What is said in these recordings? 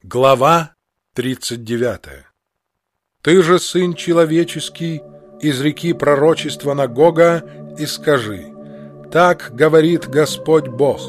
Глава 39. «Ты же, сын человеческий, изреки пророчество на Гога и скажи: так говорит Господь Бог: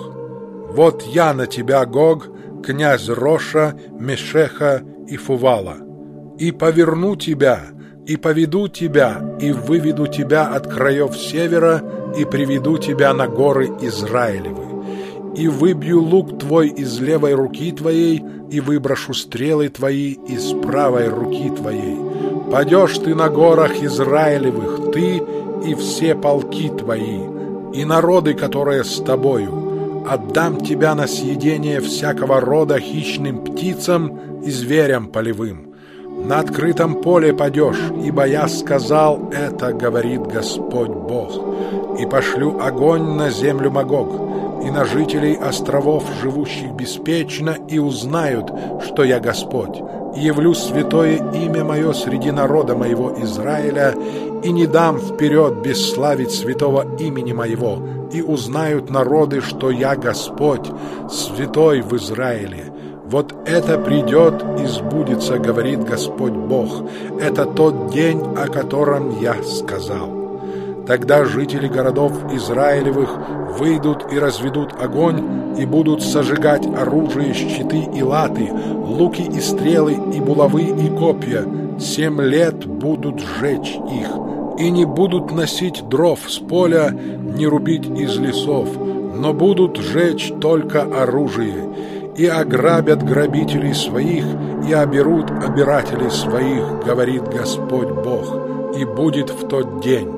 вот я на тебя, Гог, князь Роша, Мешеха и Фувала, и поверну тебя, и поведу тебя, и выведу тебя от краев севера, и приведу тебя на горы Израилевы, и выбью лук твой из левой руки твоей, и выброшу стрелы твои из правой руки твоей. Падешь ты на горах Израилевых, ты и все полки твои, и народы, которые с тобою. Отдам тебя на съедение всякого рода хищным птицам и зверям полевым. На открытом поле падешь, ибо я сказал это, говорит Господь Бог. И пошлю огонь на землю Магог, и на жителей островов, живущих беспечно, и узнают, что я Господь, и явлю святое имя мое среди народа моего Израиля, и не дам вперед бесславить святого имени моего, и узнают народы, что я Господь, святой в Израиле. Вот это придет и сбудется, говорит Господь Бог. Это тот день, о котором я сказал. Тогда жители городов Израилевых выйдут и разведут огонь, и будут сожигать оружие, щиты и латы, луки и стрелы, и булавы и копья. 7 лет будут сжечь их, и не будут носить дров с поля, не рубить из лесов, но будут сжечь только оружие. И ограбят грабителей своих, и оберут обирателей своих, говорит Господь Бог, и будет в тот день.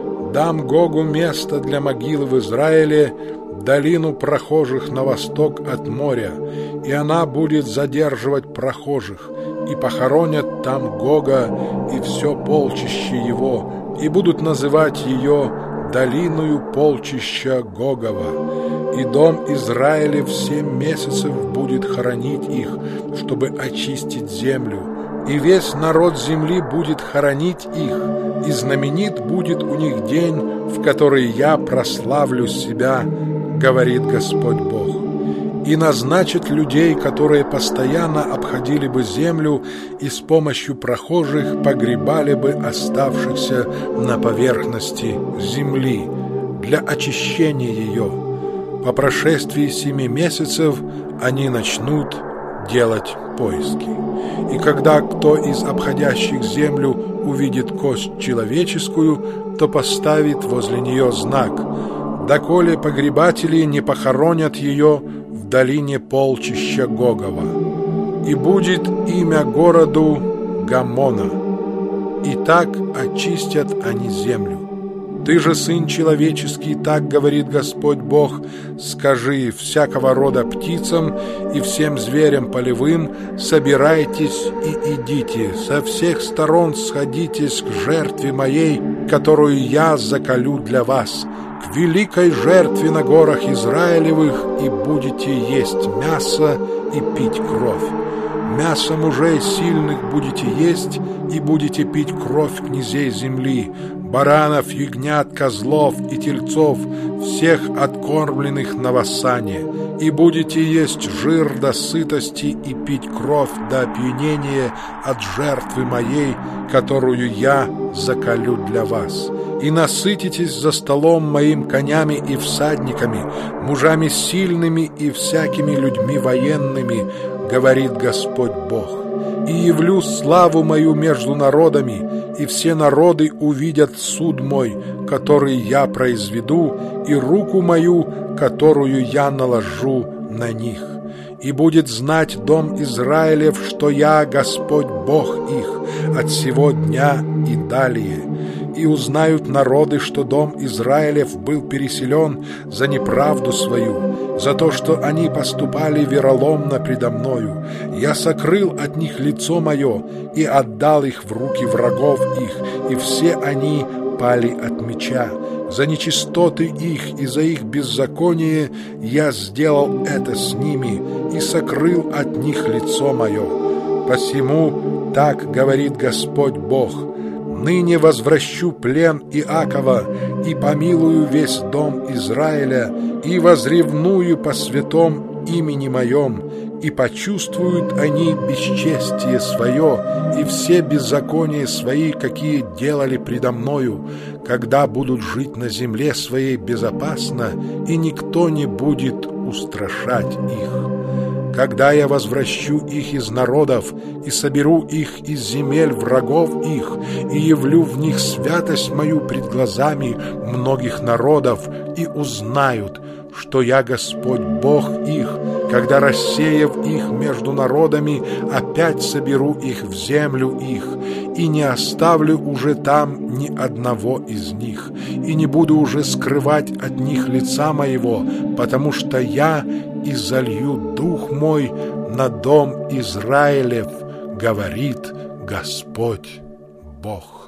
Дам Гогу место для могилы в Израиле, долину прохожих на восток от моря, и она будет задерживать прохожих, и похоронят там Гога и все полчище его, и будут называть ее долиною полчища Гогова. И дом Израилев 7 месяцев будет хоронить их, чтобы очистить землю, и весь народ земли будет хоронить их, и знаменит будет у них день, в который я прославлю себя, говорит Господь Бог. И назначат людей, которые постоянно обходили бы землю и с помощью прохожих погребали бы оставшихся на поверхности земли для очищения ее. По прошествии 7 месяцев они начнут делать поиски. И когда кто из обходящих землю увидит кость человеческую, то поставит возле нее знак, доколе погребатели не похоронят ее в долине полчища Гогова. И будет имя городу Гаммона. И так очистят они землю. Ты же, сын человеческий, так говорит Господь Бог: скажи всякого рода птицам и всем зверям полевым: собирайтесь и идите, со всех сторон сходитесь к жертве моей, которую я заколю для вас, к великой жертве на горах Израилевых, и будете есть мясо и пить кровь. Мясо мужей сильных будете есть, и будете пить кровь князей земли, баранов, ягнят, козлов и тельцов, всех откормленных на воссане, и будете есть жир до сытости и пить кровь до опьянения от жертвы моей, которую я заколю для вас. И насытитесь за столом моим конями и всадниками, мужами сильными и всякими людьми военными, говорит Господь Бог. И явлю славу мою между народами, и все народы увидят суд мой, который я произведу, и руку мою, которую я наложу на них. И будет знать дом Израилев, что я Господь Бог их от сего дня и далее. И узнают народы, что дом Израилев был переселен за неправду свою, за то, что они поступали вероломно предо мною. Я сокрыл от них лицо мое и отдал их в руки врагов их, и все они пали от меча. За нечистоты их и за их беззаконие я сделал это с ними и сокрыл от них лицо мое. Посему так говорит Господь Бог: ныне возвращу плен Иакова и помилую весь дом Израиля, и возревную по святом имени моем, и почувствуют они бесчестие свое и все беззакония свои, какие делали предо мною, когда будут жить на земле своей безопасно, и никто не будет устрашать их. Когда я возвращу их из народов и соберу их из земель врагов их и явлю в них святость мою пред глазами многих народов, и узнают, что я Господь Бог их, когда, рассеяв их между народами, опять соберу их в землю их, и не оставлю уже там ни одного из них, и не буду уже скрывать от них лица моего, потому что я изолью дух мой на дом Израилев, говорит Господь Бог».